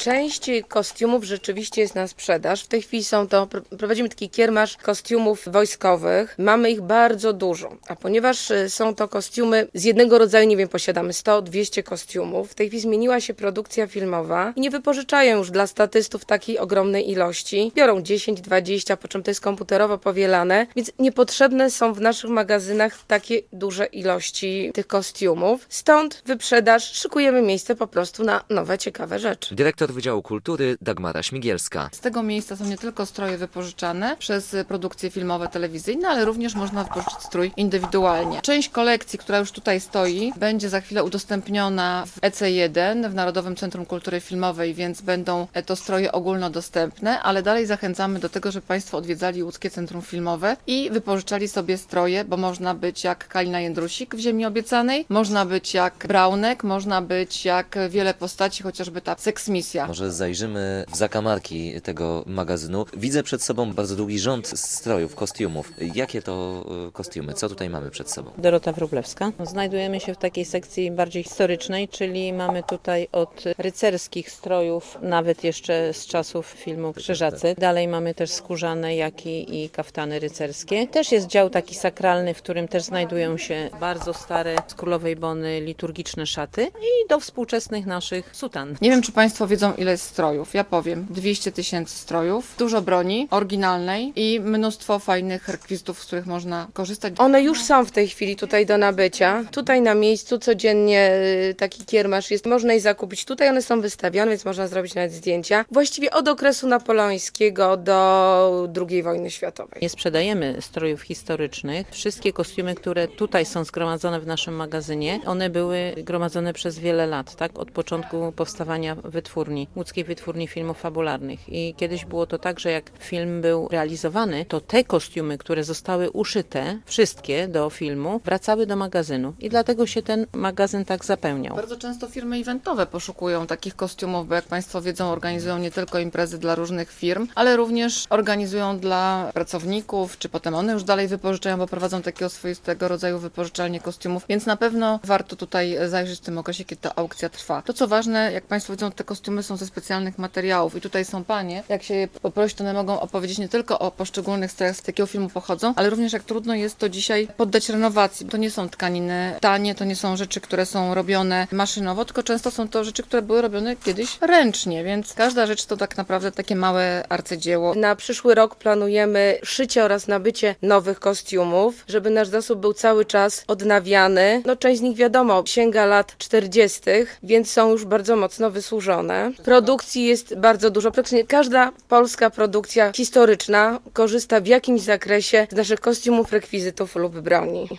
Część kostiumów rzeczywiście jest na sprzedaż. W tej chwili prowadzimy taki kiermasz kostiumów wojskowych. Mamy ich bardzo dużo, a ponieważ są to kostiumy z jednego rodzaju, nie wiem, posiadamy 100-200 kostiumów. W tej chwili zmieniła się produkcja filmowa i nie wypożyczają już dla statystów takiej ogromnej ilości. Biorą 10-20, po czym to jest komputerowo powielane, więc niepotrzebne są w naszych magazynach takie duże ilości tych kostiumów. Stąd wyprzedaż, szykujemy miejsce po prostu na nowe, ciekawe rzeczy. Dyrektor Wydziału Kultury Dagmara Śmigielska. Z tego miejsca są nie tylko stroje wypożyczane przez produkcje filmowe, telewizyjne, ale również można wypożyczyć strój indywidualnie. Część kolekcji, która już tutaj stoi, będzie za chwilę udostępniona w EC1, w Narodowym Centrum Kultury Filmowej, więc będą to stroje ogólnodostępne, ale dalej zachęcamy do tego, żeby Państwo odwiedzali Łódzkie Centrum Filmowe i wypożyczali sobie stroje, bo można być jak Kalina Jędrusik w Ziemi Obiecanej, można być jak Braunek, można być jak wiele postaci, chociażby ta seksmisja. Może zajrzymy w zakamarki tego magazynu. Widzę przed sobą bardzo długi rząd strojów, kostiumów. Jakie to kostiumy? Co tutaj mamy przed sobą? Dorota Wróblewska. Znajdujemy się w takiej sekcji bardziej historycznej, czyli mamy tutaj od rycerskich strojów, nawet jeszcze z czasów filmu Krzyżacy. Dalej mamy też skórzane, jak i kaftany rycerskie. Też jest dział taki sakralny, w którym też znajdują się bardzo stare z Królowej Bony liturgiczne szaty i do współczesnych naszych sutan. Nie wiem, czy Państwo wiedzą, ile jest strojów. Ja powiem, 200 000 strojów, dużo broni oryginalnej i mnóstwo fajnych rekwizytów, z których można korzystać. One już są w tej chwili tutaj do nabycia. Tutaj na miejscu codziennie taki kiermasz jest. Można je zakupić. Tutaj one są wystawione, więc można zrobić nawet zdjęcia. Właściwie od okresu napoleońskiego do II wojny światowej. Nie sprzedajemy strojów historycznych. Wszystkie kostiumy, które tutaj są zgromadzone w naszym magazynie, one były gromadzone przez wiele lat, tak? Od początku powstawania wytwórni, Łódzkiej Wytwórni Filmów Fabularnych. I kiedyś było to tak, że jak film był realizowany, to te kostiumy, które zostały uszyte, wszystkie do filmu, wracały do magazynu. I dlatego się ten magazyn tak zapełniał. Bardzo często firmy eventowe poszukują takich kostiumów, bo jak Państwo wiedzą, organizują nie tylko imprezy dla różnych firm, ale również organizują dla pracowników, czy potem one już dalej wypożyczają, bo prowadzą takiego swoistego rodzaju wypożyczalnie kostiumów, więc na pewno warto tutaj zajrzeć w tym okresie, kiedy ta aukcja trwa. To co ważne, jak Państwo widzą, te kostiumy są ze specjalnych materiałów i tutaj są panie, jak się je poprosić, to one mogą opowiedzieć nie tylko o poszczególnych strojach, z takiego filmu pochodzą, ale również jak trudno jest to dzisiaj poddać renowacji. To nie są tkaniny tanie, to nie są rzeczy, które są robione maszynowo, tylko często są to rzeczy, które były robione kiedyś ręcznie, więc każda rzecz to tak naprawdę takie małe arcydzieło. Na przyszły rok planujemy szycie oraz nabycie nowych kostiumów, żeby nasz zasób był cały czas odnawiany. No część z nich wiadomo sięga lat 40., więc są już bardzo mocno wysłużone. Produkcji jest bardzo dużo. Praktycznie każda polska produkcja historyczna korzysta w jakimś zakresie z naszych kostiumów, rekwizytów lub broni.